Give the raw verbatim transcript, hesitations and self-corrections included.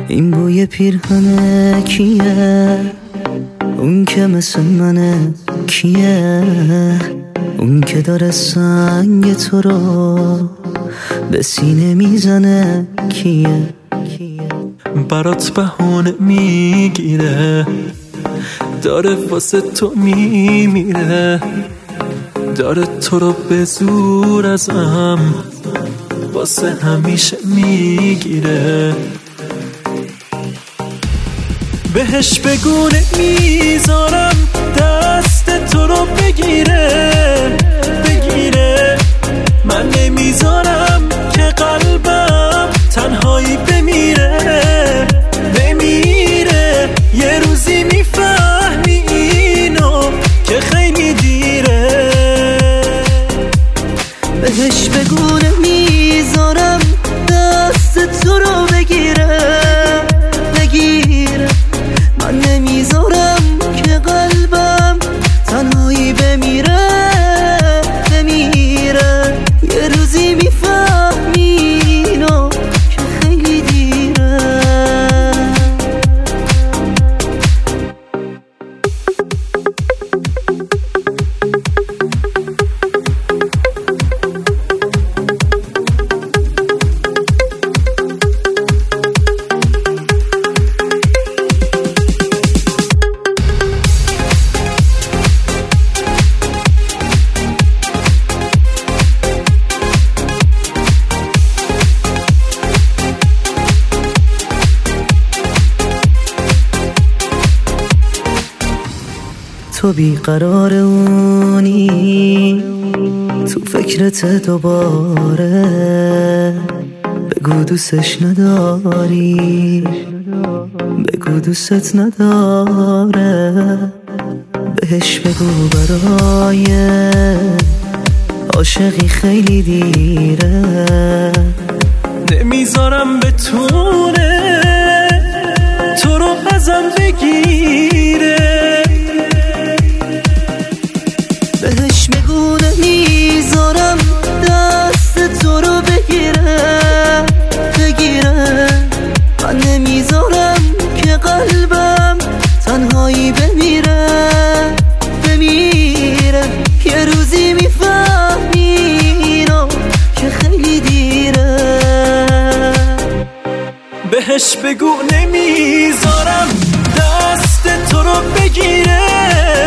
این بوی پیرهنه کیه؟ اون که مثل منه کیه؟ اون که داره سنگ تو رو به سینه میزنه کیه؟ برات بهونه میگیره، داره واسه تو میمیره، داره تو رو به زور ازم واسه همیشه میگیره. بهش بگونه میذارم دست تو رو بگیره بگیره، من نمیذارم که قلبم تنهایی بمیره بمیره. یه روزی میفهمی اینو که خیلی دیره. بهش بگونه میذارم دست تو رو بگیره بگیره، من نمیذارم که قلبم تنهایی بمیره بمیره. یه روزی میفهمی اینو که خیلی دیره. تو بیقرار اونی تو فکرت دوباره، بگو دوستش نداری بگو دوست نداره. بهش بگو برای عاشقی خیلی دیره. نمیذارم بتونه تو رو ازم بگیره. بهش بگو نمیذارم دست تو رو بگیره بگیره، من نمیذارم که قلبم تنهایی بمیره بمیره. یه روزی میفهمی اینو که خیلی دیره. بهش بگو نمیذارم دست تو رو بگیره